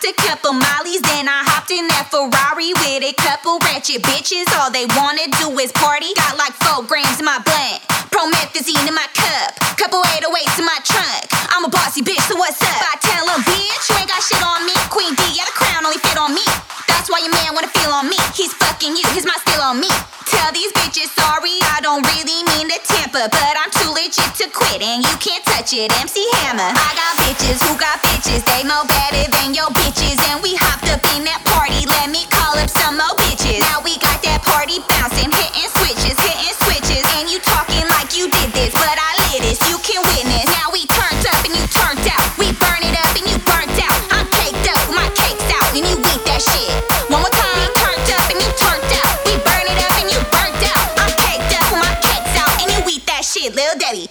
a couple mollies, then I hopped in that Ferrari with a couple ratchet bitches. All they wanna do is party. Got like 4 grams in my blunt, promethazine in my cup, couple 808s in my trunk. I'm a bossy bitch, so what's up? I tell him, bitch, you ain't got shit on me. Queen D, yeah, the crown only fit on me. That's why your man wanna feel on me. He's fucking you, his mind still on me. Tell these bitches sorry, I don't really mean to tamper, but I'm too legit to quit and you can't touch it, MC Hammer. I got bitches who got bitches, they more better than your bitches, and we hopped up in that party, let me call up some more bitches. Now we got that party bouncing, hitting switches, and you talking like you did this, but I lit this, you can witness. Now we turned up and you turned out, we burn it up and you burnt out. I'm caked up, my cake's out, and you eat that shit. One more time, we turned up and you turned out, we burn it up and you burnt out. I'm caked up, my cake's out, and you eat that shit, Lil Debbie.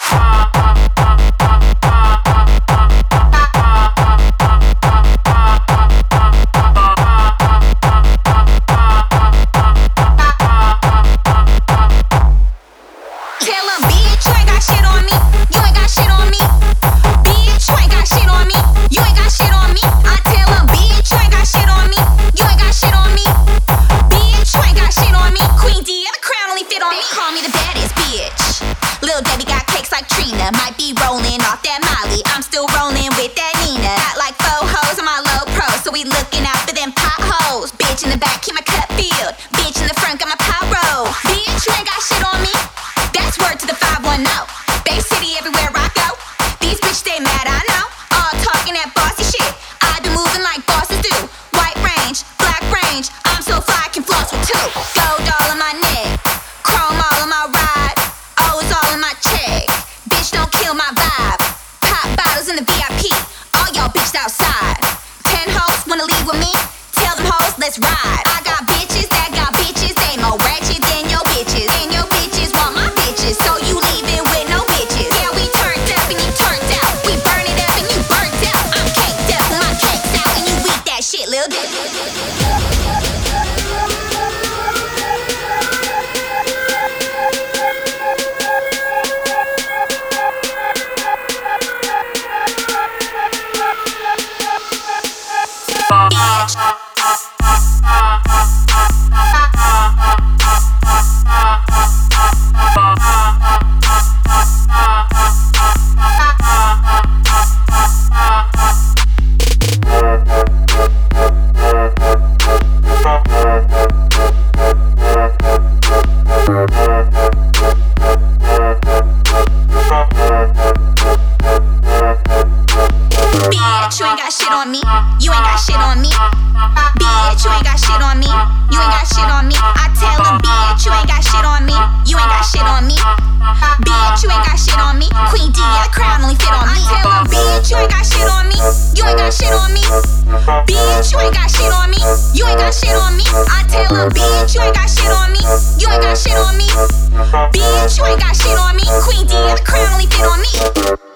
Might be rolling off that Molly, I'm still rolling with that Nina. Got like 4 hoes on my low pro, so we looking out for them potholes. Bitch in the back, keep my cup filled. Bitch in the front, got my pyro. Bitch, you ain't got shit on me. That's word to the 510. Bay City everywhere I go. These bitches stay mad, I know. All talking that bossy shit. I be moving like bosses do. White range, black range, I'm so fly, I can floss with 2. Gold all on my neck, chrome all on my ride, O's all in my check. Don't kill my vibe. Pop bottles in the VIP. All y'all bitches outside. 10 hoes wanna leave with me? Tell them hoes, let's ride. I got bitches that got bitches. They more ratchet than your bitches. And your bitches want my bitches, so you leaving with no bitches. Yeah, we turned up and you turned out. We burn it up and you burnt out. I'm caked up, my cake's out, and you eat that shit, Lil Debbie. You ain't got shit on me. You ain't got shit on me. Bitch, you ain't got shit on me. You ain't got shit on me. I tell them, bitch, you ain't got shit on me. You ain't got shit on me. Bitch, you ain't got shit on me. Queen D, yeah, the crown only fit on me. I tell them, bitch, you ain't got shit on me. You ain't got shit on me. Bitch, you ain't got shit on me. You ain't got shit on me. I tell them, bitch, you ain't got shit on me. You ain't got shit on me. Bitch, you ain't got shit on me. Queen D, yeah, the crown only fit on me.